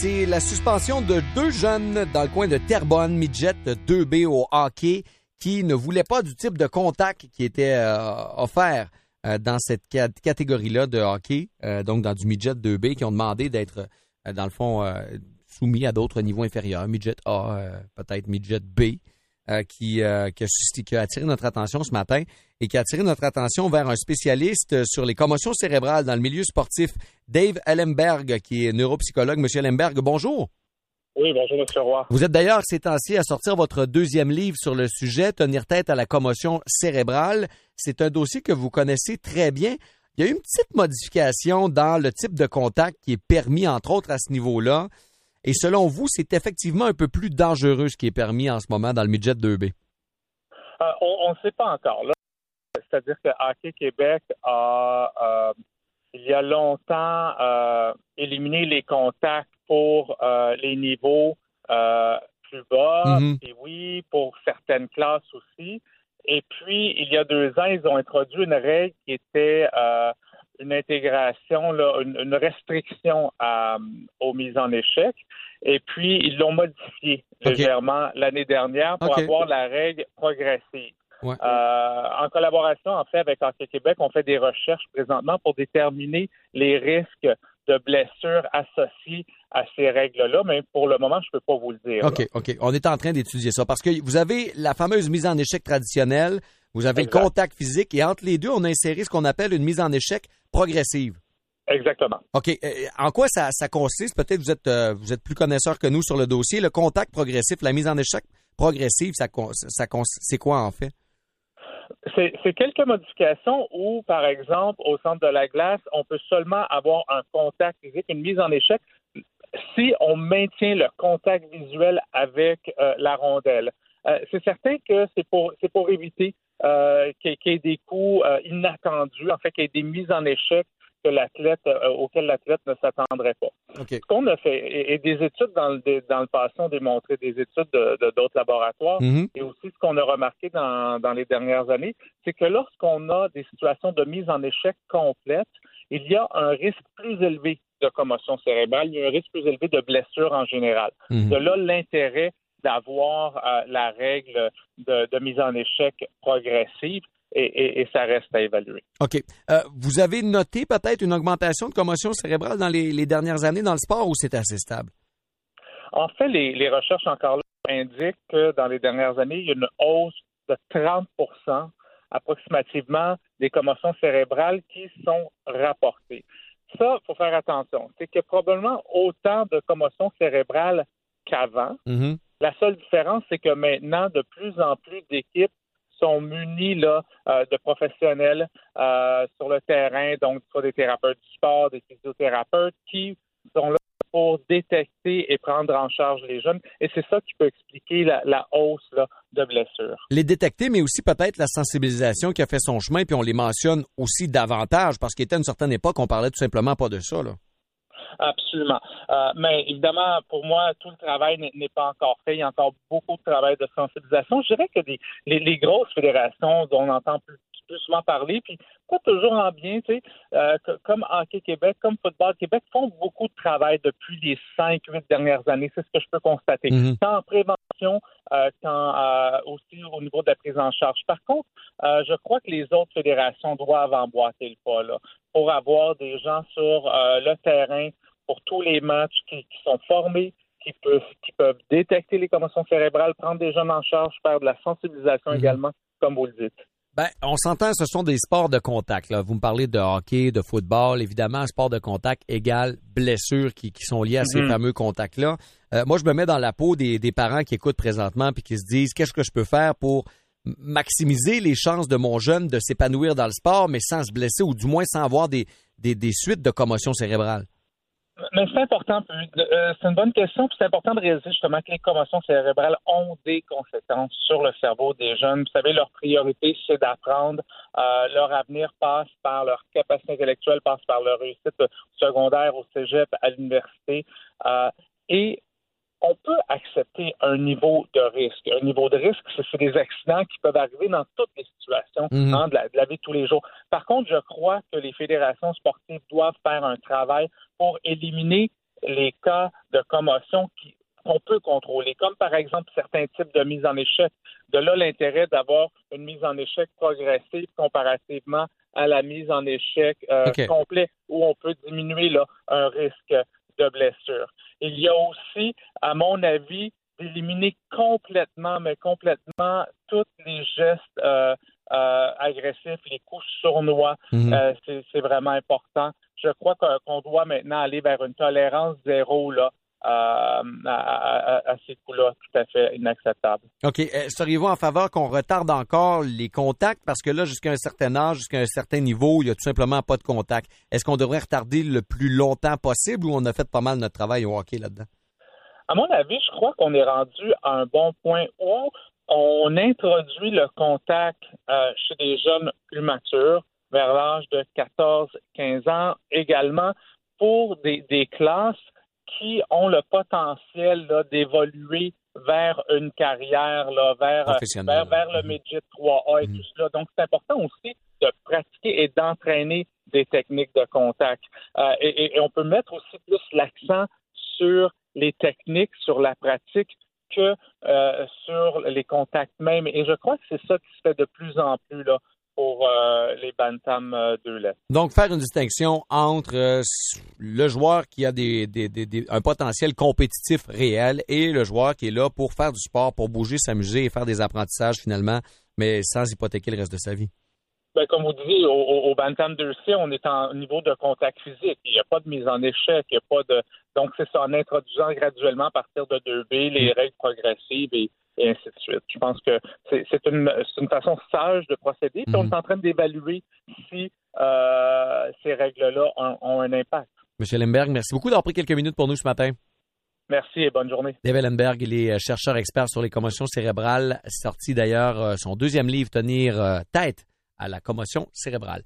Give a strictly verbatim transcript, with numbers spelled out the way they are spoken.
c'est la suspension de deux jeunes dans le coin de Terrebonne, Midget deux B au hockey, qui ne voulaient pas du type de contact qui était euh, offert euh, dans cette cat- catégorie-là de hockey, euh, donc dans du Midget deux B, qui ont demandé d'être, euh, dans le fond, euh, soumis à d'autres niveaux inférieurs, Midget A, euh, peut-être Midget B. Euh, qui, euh, qui, a, qui a attiré notre attention ce matin et qui a attiré notre attention vers un spécialiste sur les commotions cérébrales dans le milieu sportif, Dave Ellenberg, qui est neuropsychologue. Monsieur Ellenberg, bonjour. Oui, bonjour, M. Roy. Vous êtes d'ailleurs ces temps-ci à sortir votre deuxième livre sur le sujet, Tenir tête à la commotion cérébrale. C'est un dossier que vous connaissez très bien. Il y a eu une petite modification dans le type de contact qui est permis, entre autres, à ce niveau-là. Et selon vous, c'est effectivement un peu plus dangereux ce qui est permis en ce moment dans le Midget deux B? Euh, on ne sait pas encore. Là. C'est-à-dire que Hockey Québec a, euh, il y a longtemps, euh, éliminé les contacts pour euh, les niveaux euh, plus bas. Mm-hmm. Et oui, pour certaines classes aussi. Et puis, il y a deux ans, ils ont introduit une règle qui était... Euh, une intégration, là, une, une restriction à, aux mises en échec. Et puis, ils l'ont modifié okay. légèrement l'année dernière pour okay. avoir la règle progressive. Ouais. Euh, en collaboration, en fait, avec Hockey Québec, on fait des recherches présentement pour déterminer les risques de blessures associés à ces règles-là, mais pour le moment, je ne peux pas vous le dire. OK, là. OK. On est en train d'étudier ça parce que vous avez la fameuse mise en échec traditionnelle, vous avez exact. Le contact physique et entre les deux, on a inséré ce qu'on appelle une mise en échec progressive. Exactement. OK. Euh, en quoi ça, ça consiste? Peut-être vous êtes euh, vous êtes plus connaisseur que nous sur le dossier. Le contact progressif, la mise en échec progressive, ça, ça, ça c'est quoi en fait? C'est, c'est quelques modifications où, par exemple, au centre de la glace, on peut seulement avoir un contact physique, une mise en échec, si on maintient le contact visuel avec euh, la rondelle. Euh, c'est certain que c'est pour c'est pour éviter euh, qu'il, qu'il y ait des coups euh, inattendus, en fait, qu'il y ait des mises en échec que l'athlète euh, auxquelles l'athlète ne s'attendrait pas. Okay. Ce qu'on a fait, et, et des études dans le, dans le passé ont démontré, des études de, de d'autres laboratoires, mm-hmm. et aussi ce qu'on a remarqué dans, dans les dernières années, c'est que lorsqu'on a des situations de mise en échec complète, il y a un risque plus élevé de commotion cérébrale, il y a un risque plus élevé de blessure en général. Mm-hmm. De là, l'intérêt d'avoir euh, la règle de, de mise en échec progressive. Et, et, et ça reste à évaluer. OK. Euh, vous avez noté peut-être une augmentation de commotion cérébrale dans les, les dernières années dans le sport ou c'est assez stable? En fait, les, les recherches encore là indiquent que dans les dernières années, il y a une hausse de trente pour cent approximativement des commotions cérébrales qui sont rapportées. Ça, il faut faire attention. C'est qu'il y a probablement autant de commotions cérébrales qu'avant. Mm-hmm. La seule différence, c'est que maintenant, de plus en plus d'équipes sont munis là, euh, de professionnels euh, sur le terrain, donc soit des thérapeutes du sport, des physiothérapeutes qui sont là pour détecter et prendre en charge les jeunes. Et c'est ça qui peut expliquer la, la hausse là, de blessures. Les détecter, mais aussi peut-être la sensibilisation qui a fait son chemin, puis on les mentionne aussi davantage, parce qu'à une certaine époque, on parlait tout simplement pas de ça, là. Absolument. Euh, mais évidemment, pour moi, tout le travail n'est, n'est pas encore fait. Il y a encore beaucoup de travail de sensibilisation. Je dirais que des, les, les grosses fédérations dont on entend plus, plus souvent parler, puis pas toujours en bien, tu sais, euh, que, comme Hockey Québec, comme Football Québec, font beaucoup de travail depuis les cinq, huit dernières années. C'est ce que je peux constater. Mm-hmm. Tant en prévention, euh, tant euh, aussi au niveau de la prise en charge. Par contre, euh, je crois que les autres fédérations doivent emboîter le pas, là, pour avoir des gens sur euh, le terrain pour tous les matchs qui, qui sont formés, qui peuvent, qui peuvent détecter les commotions cérébrales, prendre des jeunes en charge, faire de la sensibilisation mmh. également, comme vous le dites. Ben, on s'entend, ce sont des sports de contact, là. Vous me parlez de hockey, de football. Évidemment, sport de contact égale blessures qui, qui sont liées à ces mmh. fameux contacts-là. Euh, moi, je me mets dans la peau des, des parents qui écoutent présentement puis qui se disent, qu'est-ce que je peux faire pour maximiser les chances de mon jeune de s'épanouir dans le sport, mais sans se blesser ou du moins sans avoir des, des, des suites de commotion cérébrale? Mais c'est important, euh, c'est une bonne question, puis c'est important de réaliser justement que les commotions cérébrales ont des conséquences sur le cerveau des jeunes. Vous savez, leur priorité, c'est d'apprendre. Euh, leur avenir passe par leur capacité intellectuelle, passe par leur réussite secondaire au cégep, à l'université. Euh, et on peut accepter un niveau de risque. Un niveau de risque, c'est des accidents qui peuvent arriver dans toutes les situations mmh. hein, de, la, de la vie de tous les jours. Par contre, je crois que les fédérations sportives doivent faire un travail pour éliminer les cas de commotion qui qu'on peut contrôler, comme par exemple certains types de mise en échec. De là, l'intérêt d'avoir une mise en échec progressive comparativement à la mise en échec euh, okay. complet, où on peut diminuer là, un risque de blessure. Il y a aussi, à mon avis, d'éliminer complètement, mais complètement, tous les gestes euh, euh, agressifs, les coups sournois. Mm-hmm. Euh, c'est, c'est vraiment important. Je crois qu'on doit maintenant aller vers une tolérance zéro là, euh, à, à, à ces coups-là, tout à fait inacceptables. OK. Euh, seriez-vous en faveur qu'on retarde encore les contacts? Parce que là, jusqu'à un certain âge, jusqu'à un certain niveau, il n'y a tout simplement pas de contact. Est-ce qu'on devrait retarder le plus longtemps possible ou on a fait pas mal notre travail au hockey là-dedans? À mon avis, je crois qu'on est rendu à un bon point où on introduit le contact euh, chez des jeunes plus matures, vers l'âge de quatorze à quinze ans, également pour des, des classes qui ont le potentiel là, d'évoluer vers une carrière, là, vers, vers, vers le midget trois A et mm-hmm. tout cela. Donc, c'est important aussi de pratiquer et d'entraîner des techniques de contact. Euh, et, et on peut mettre aussi plus l'accent sur les techniques, sur la pratique, que euh, sur les contacts même. Et je crois que c'est ça qui se fait de plus en plus là pour euh, les bantams euh, deux lettres. Donc, faire une distinction entre euh, le joueur qui a des, des, des, des, un potentiel compétitif réel et le joueur qui est là pour faire du sport, pour bouger, s'amuser et faire des apprentissages finalement, mais sans hypothéquer le reste de sa vie. Ben, comme vous disiez, au, au Bantam deux C, on est en niveau de contact physique. Il n'y a pas de mise en échec, il n'y a pas de. Donc, c'est ça, en introduisant graduellement à partir de deux B les règles progressives et, et ainsi de suite. Je pense que c'est, c'est, une, c'est une façon sage de procéder. Puis, mm-hmm. on est en train d'évaluer si euh, ces règles-là ont, ont un impact. M. Ellenberg, merci beaucoup d'avoir pris quelques minutes pour nous ce matin. Merci et bonne journée. Dave Ellenberg, il est chercheur expert sur les commotions cérébrales, sorti d'ailleurs son deuxième livre, Tenir tête à la commotion cérébrale.